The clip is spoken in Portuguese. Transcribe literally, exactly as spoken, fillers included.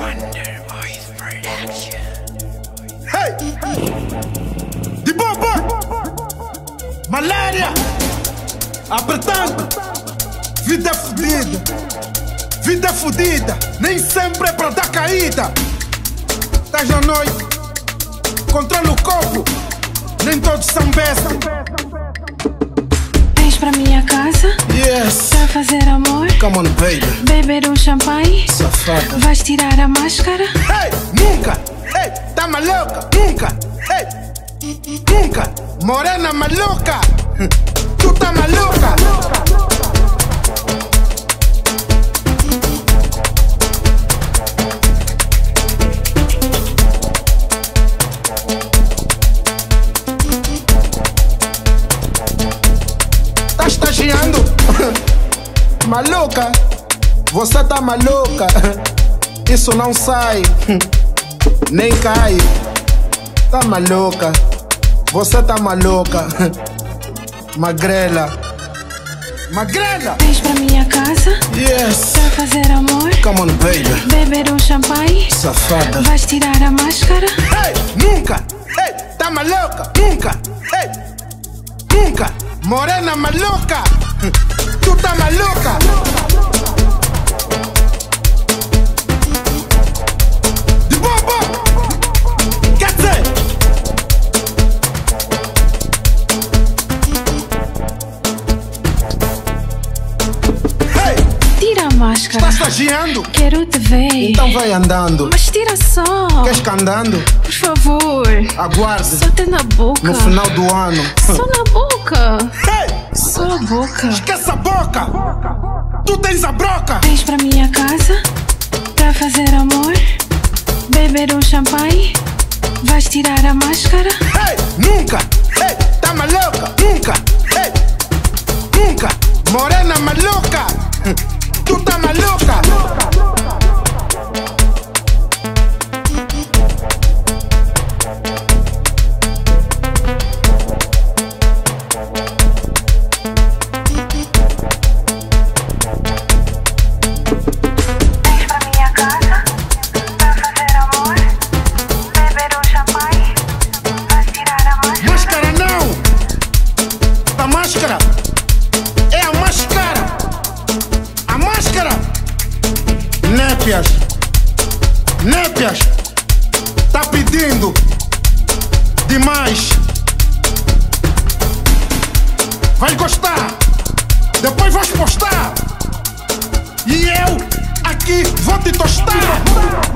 Wonder Boys Production. Hey! De bobo! Malária! Apertando! Vida fodida! Vida fodida! Nem sempre é para dar caída! Estás na noite, controla o corpo, nem todos são bestas. Vens pra minha casa? Yes! Pra fazer amor? Come on, baby! Beber um champanhe? Safada! Vais tirar a máscara? Hey! Nunca! Hey! Tá maluca? Nunca! Hey! Nunca! Morena maluca! Tu tá maluca! Tá estagiando? Maluca! Você tá maluca! Isso não sai, nem cai. Tá maluca? Você tá maluca? Magrela! Magrela! Vens pra minha casa? Yes! Pra fazer amor? Come on, baby! Beber um champanhe? Safada! Vais tirar a máscara? Hey! Nunca! Hey! Tá maluca? Nunca! Hey! Nunca! Morena maluca! Tu tá maluca! De bobo! Quer dizer? Hey! Tira a máscara. Tá estagiando? Quero te ver. Então vai andando. Mas tira só. Queres que andando? Por favor. Aguarde. Só te na boca. No final do ano. Só na boca. Hey! Só a boca. Esquece a boca! Tu tens a broca! Vens pra minha casa? Pra fazer amor? Beber um champanhe? Vais tirar a máscara? Hey! Nunca! Hey! Tá maluca? Nunca! Hey! Nunca! Morena maluca! Tu tá maluca! Vens pra minha casa? Pra fazer amor? Beber um champanhe? Vais tirar a máscara? Máscara não! A máscara! É a máscara! A máscara! Népias! Népias! Tá pedindo demais! Vai gostar! Depois vais postar! E eu aqui vou te tostar!